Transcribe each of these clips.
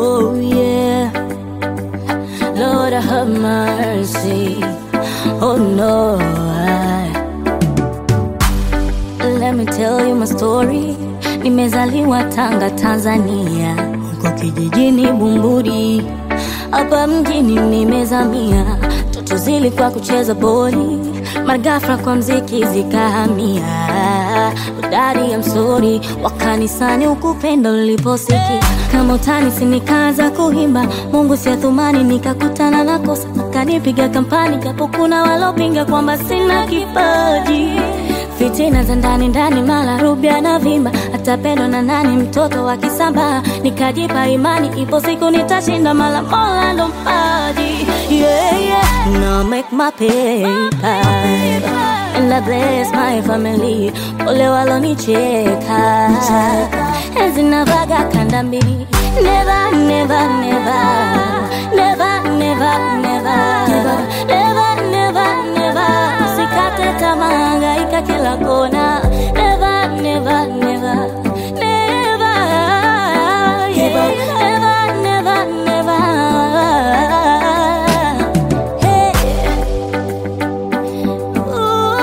Oh yeah, Lord have mercy. Oh no, let me tell you my story. Nimezaliwa Tanga, Tanzania, huko kijijini Bumbuli. Hapa mjini nimezamia, toto zilikuwa kucheza boli, maragafra kwa mziki zikahamia. Udari I'm sorry, wakanisani ukupendo uliposiki. Kama utani sinikaanza kuhimba, Mungu si athumani nikakutana na kosa, akanipiga kampani japo kuna walopinga kwamba sina kipaji. Fitina za ndani ndani mala rubia na vimba, atapendwa na nani mtoto wa Kisamba. Nikajipa imani ipo siku nitashinda, mala Mola ndo mpaji. Yeah yeah, now make my paper and I bless my family. Ole walonicheka enzi navaga kanda mbili. Never never never, never never never, never never never. Usikate tamaa, hangaika kila kona. Never never never, never, yeah. Never never never, hey. Ooh.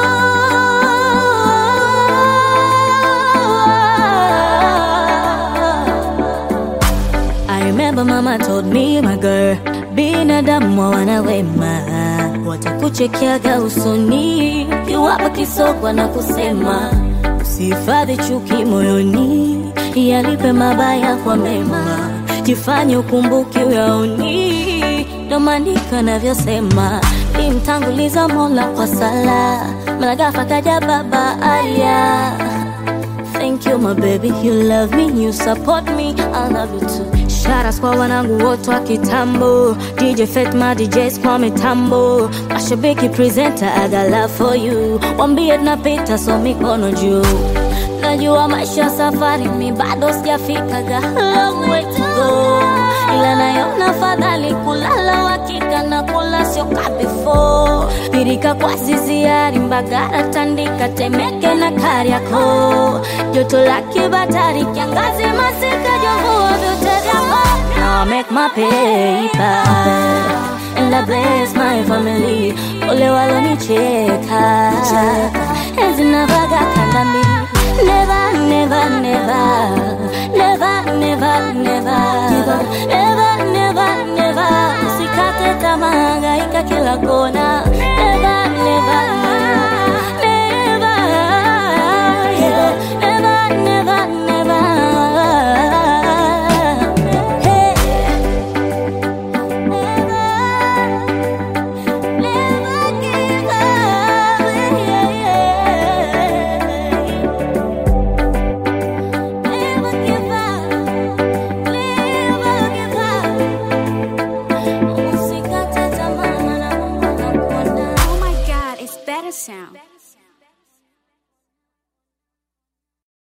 I remember mama told me, my girl, binadamu wana wema, watakuchekeaga usoni kiwapa kisokwa na kusema. Usihifadhi chuki moyoni, yalipe mabaya kwa mema, jifanye ukumbuki uyaoni. Ndo maandiko yanavyosema, nimtanguliza Mola kwa sala, malagafa kaja baba aya. Thank you my baby, you love me, you support me, I love you too. Shoutouts kwa wanangu wote wa kitambo, DJ Fatma, DJs kwa mitambo, mashabiki presenter, I got love for you. Wambie tunapita so mikono juu. Najua maisha safari mi bado sijafika, got a long way to go. Ila nayona fadhali kulala wakika na kula sio ka before. Pirika kwa ziziari Mbagara, Tandika, Temeke na Kariakoo. Joto la kibatari, kiangazi masika, jomvua vyote vyako. Now I make my paper and I bless my family. Ole walonicheka enzi navaga kanda mbili. Never never never, never never never, never never never. Usikate tamaa, hangaika kila kona.